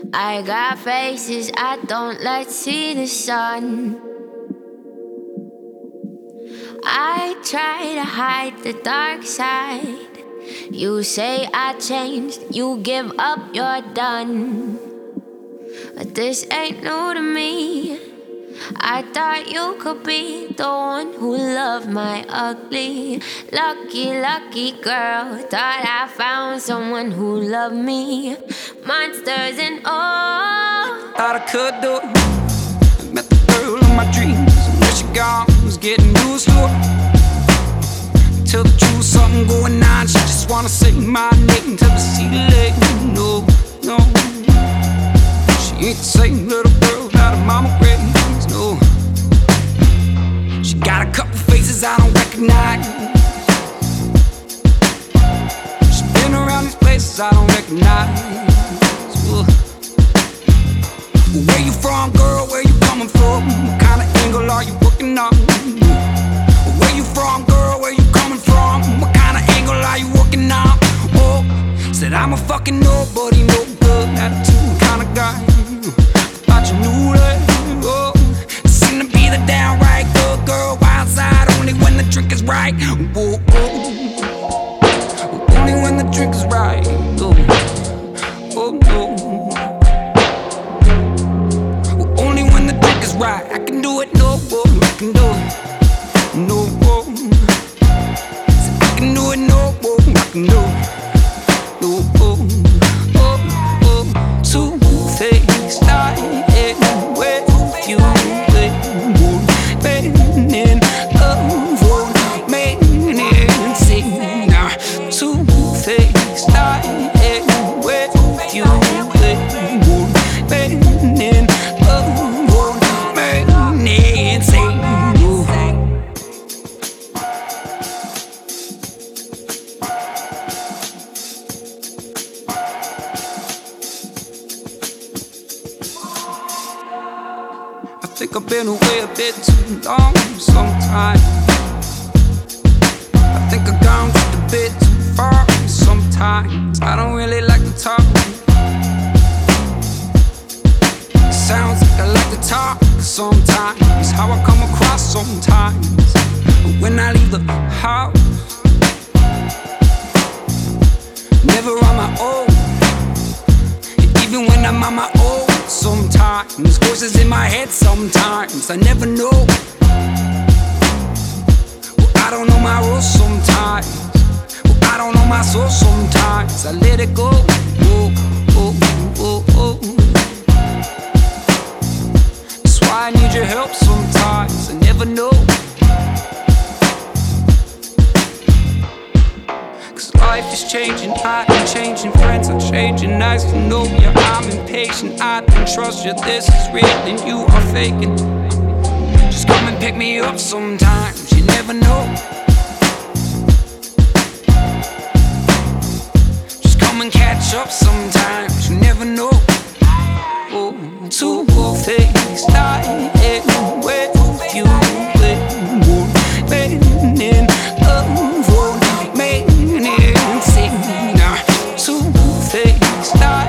I got faces I don't let see the sun. I try to hide the dark side. You say I changed, you give up, you're done. But this ain't new to me. I thought you could be the one who loved my ugly. Lucky, lucky girl. Thought I found someone who loved me. Monsters and all. Thought I could do it. I met the girl of my dreams. Where she gone, was getting used to it. Tell the truth, something going on. She just wanna say my name till the ceiling. No, no. She ain't the same little girl that her mama raised. No. She got a couple faces I don't recognize. She been around these places I don't recognize. Where you from, girl? Where you coming from? What kind of angle are you working on? Where you from, girl? Where you coming from? What kind of angle are you working on? Oh, said I'm a fucking nobody, no good attitude kind of guy. Thought you knew that. Oh, seem to be the downright good girl. Wild side only when the drink is right. Whoa, oh. Only when the drink is right. Oh, oh no. Right, I can do it, no, I can do it, no, I can do it, no, I can do it, no, two-faced, I ain't with you, bending love, won't make it sing. Now, two-faced, I ain't with you, bending love. I think I've been away a bit too long sometimes. I think I've gone just a bit too far sometimes. I don't really like to talk. It sounds like I like to talk sometimes. How I come across sometimes. But when I leave the house, never on my own. And even when I'm on my own, sometimes voices in my head, sometimes I never know. Well, I don't know my rules sometimes. Well, I don't know my soul sometimes. I let it go. Oh, oh, oh, oh. That's why I need your help sometimes. I never know. Life is changing, I am changing, friends are changing. Nice to know you, I'm impatient. I don't trust you, this is real and you are faking. Just come and pick me up sometimes, you never know. Just come and catch up sometimes, you never know. Oh, two-faced, I ain't with you, bending love, won't make it sing. Now, two-faced, I